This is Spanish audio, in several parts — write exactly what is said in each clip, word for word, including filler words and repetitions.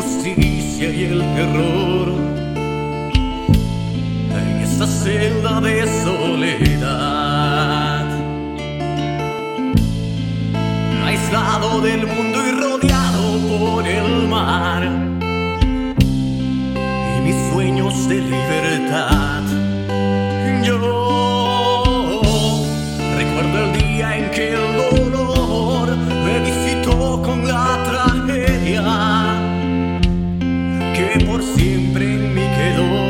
injusticia y el terror en esta celda de soledad, aislado del mundo y rodeado por el mar y mis sueños de libertad. Yo recuerdo el día en que el dolor me visitó con la tragedia que por siempre en mí quedó,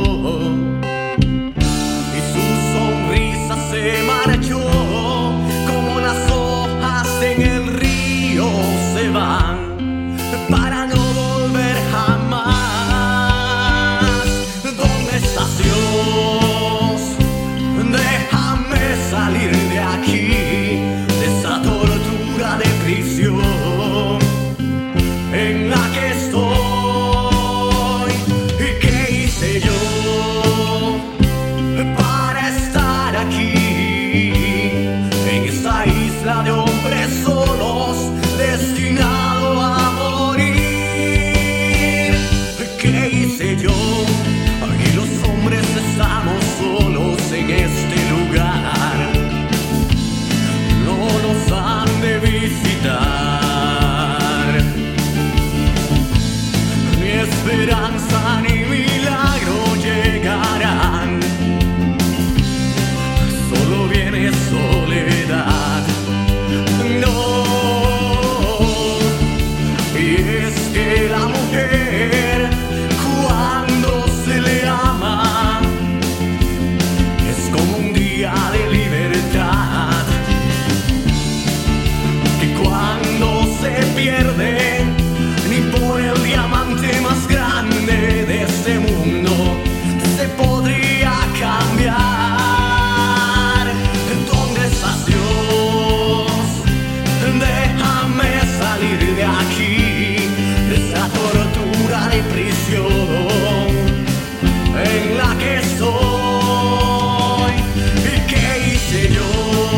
y su sonrisa se marchó como las hojas en el río se van para no volver jamás. ¿Dónde estás, Dios? Déjame salir de aquí, de esa tortura de prisión en la que estoy. ¿Y qué hice yo para estar aquí, en esta isla de hombres solos, destinado a morir? ¿Qué hice yo? Y los hombres estamos solos en este lugar, no nos han de visitar, ni esperanza ni milagro llegarán, solo viene soledad. No, y es que la mujer, cuando se le ama, es como un día de libertad, que cuando se pierde, ni por el diamante más grande de este mundo se podría cambiar. ¿Dónde estás, Dios? Déjame salir de aquí, de esta tortura de prisión en la que estoy. ¿Y qué hice yo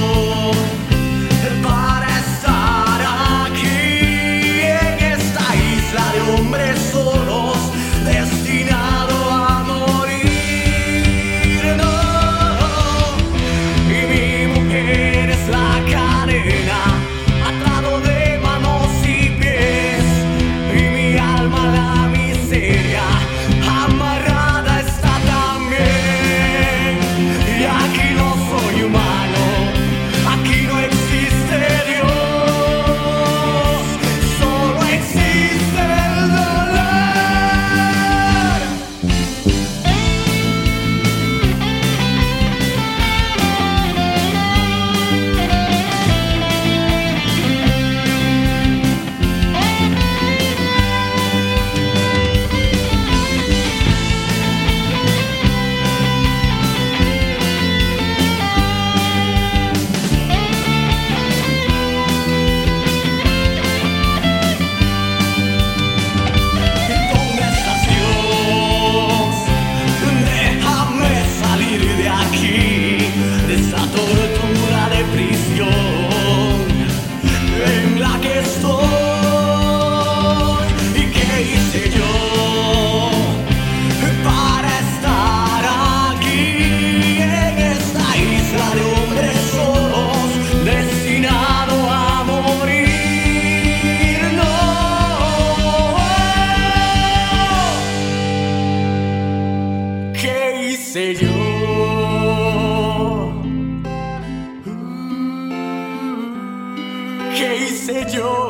para estar aquí, en esta isla de hombres solos, destinado a morir? No, y mi mujer es la cadena, atado de manos y pies, y mi alma la miseria, amarrada está también. Y aquí no soy humano, aquí no existe Dios, solo existe el dolor. ¿Dónde estás, Dios? Déjame salir de aquí, de esa tortura de prisión en la que estoy. ¿Y qué hice yo para estar aquí, en esta isla de hombres solos, destinado a morir? No, ¿qué hice yo? ¿Qué hice yo?